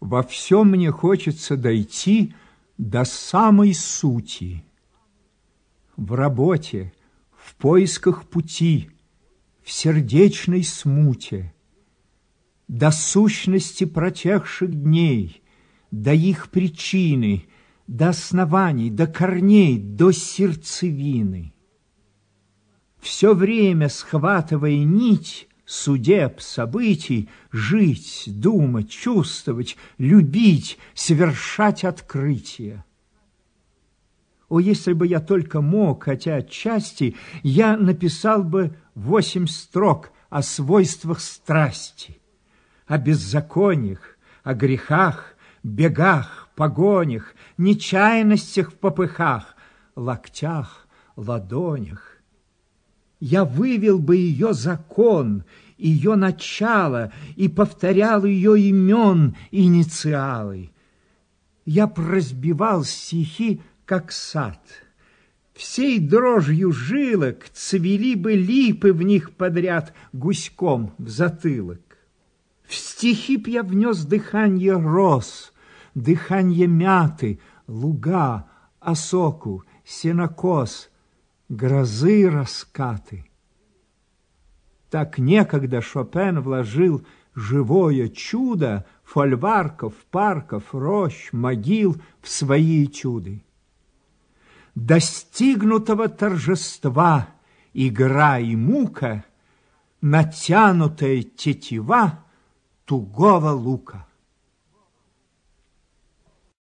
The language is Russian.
Во всем мне хочется дойти до самой сути. В работе, в поисках пути, в сердечной смуте, до сущности протекших дней, до их причины, до оснований, до корней, до сердцевины. Все время, схватывая нить судеб, событий, жить, думать, чувствовать, любить, совершать открытия. О, если бы я только мог, хотя отчасти, я написал бы 8 строк о свойствах страсти, о беззакониях, о грехах, бегах, погонях, нечаянностях в попыхах, локтях, ладонях. Я вывел бы ее закон, ее начало и повторял ее имен, инициалы. Я прозбивал стихи, как сад. Всей дрожью жилок цвели бы липы в них подряд гуськом в затылок. В стихи б я внес дыханье роз, дыханье мяты, луга, осоку, сенокос, грозы раскаты. Так некогда Шопен вложил живое чудо фольварков, парков, рощ, могил в свои этюды. Достигнутого торжества игра и мука, натянутая тетива тугого лука.